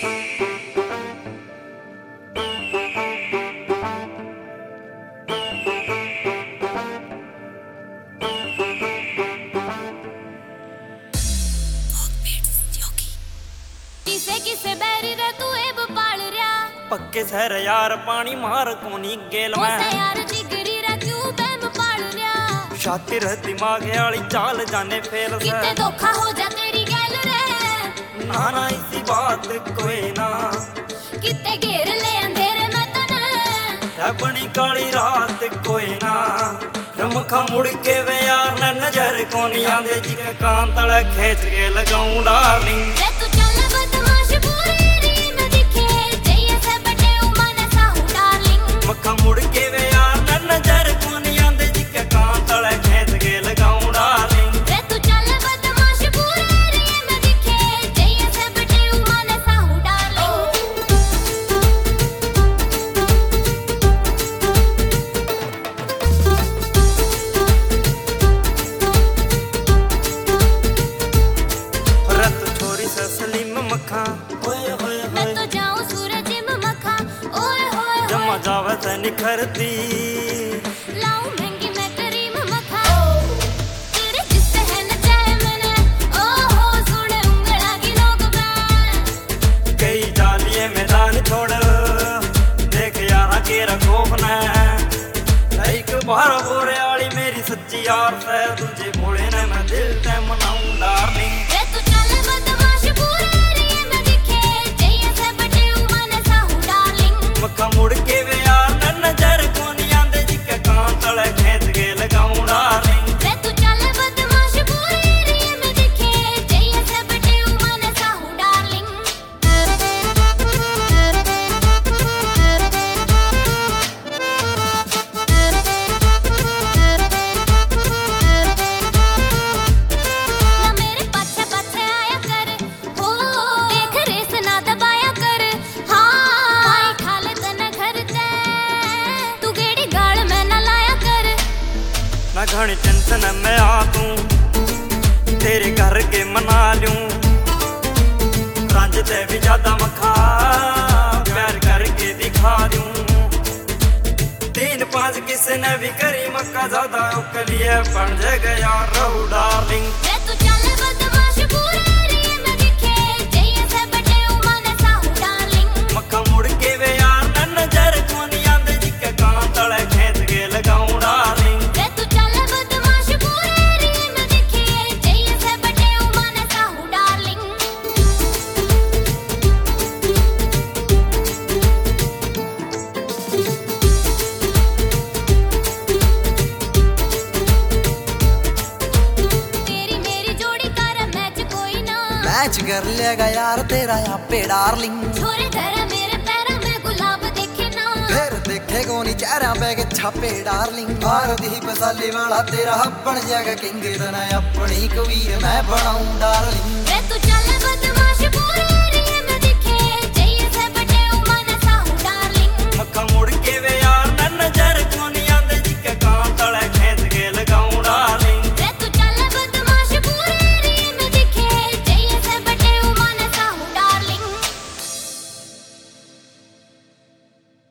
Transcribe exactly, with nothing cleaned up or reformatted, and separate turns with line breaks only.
किसे किसे बैरी रे तू एब पाल रया
पक्के सहर यार पानी मार कोनी गेल में
यार जिगरी रे क्यों बैम पाल रया
शातिर दिमाग वाली चाल जाने फेल से
किते धोखा हो जा तेरी गैल रे
ना ना इसी बात कोई ना
किते घेर ले अंधेरे में तने
अपनी काली रात कोई ना रमखा मुड़ के वे यार न नजर कोनी आंदे जी के कान तले खींच के लगाऊं डार्लिंग
रे तू चल बदमाश पूरी री में दिखे जइए से बटे उमने साहू डार्लिंग
मखा मुड़ के वे यार न नजर कोनी आंदे जी के कान तले खींच के लगाऊं डार्लिंग
रे तू चल बदमाश पूरी री में दिखे जइए से बटे उमने साहू डार्लिंग
मखा ओए होए
मैं तो जाऊं सूरज में मखा ओए होए
जमा जावत निखरती
लाऊं महंगी मैं करीम मखा तेरे जिससे है न चाहे मैंने ओ हो सुने उंगला की लोग मैं
कई जालिए मैदान छोड़ देख यारा के रखोफ न एक बार बोरे वाली मेरी सच्ची यार से तुझे भोले ने मैं दिल से मनाऊं डार्लिंग
रे तू चल बदमाश पूरे
मक्खा मुड़ के वे यार न नजर कोनी आंदे जी के कान तले खींच के लगाऊं डार्लिंग
रे तू चल बदमाश पूरी री में दिखे जइए से बटे उमने साहू डार्लिंग ना मेरे पीछे पीछे आया कर हो देख रेस ना दबाया कर हां खाले तने घर ते तू गेड़ी गाल में ना लाया कर
ना घणी टेंशन में आ तू तेरे घर के मना लूं रंज ते भी ज्यादा मखा प्यार करके दिखा दूं तीन पांच किसने भी करी मक्का ज्यादा कलिए बन गया रहू डार्लिंग
रे तू चल बदमाश पूरे री में दिखे जइए से बटे उमने साहू डार्लिंग
मक्खा मुड़ के वे यार न नजर कोनी आंदे जी के कान तले खींच के लगाऊं डार्लिंग
रे तू चल बदमाश पूरे री में दिखे जइए से बटे उमने साहू डार्लिंग तेरी मेरी जोड़ी कर मैच कोई ना
मैच कर लेगा यार तेरा यहाँ पे डार्लिंग
छोरे तेरे मेरे पैरों में गुलाब देखे ना
फिर देखे कोनी चेहरा पे के छापे डार्लिंग मार दी बसाली वाला तेरा अपन जगह किंग तना अपनी कबीर मैं बनाऊं डार्लिंग
रे तू चल बदमाश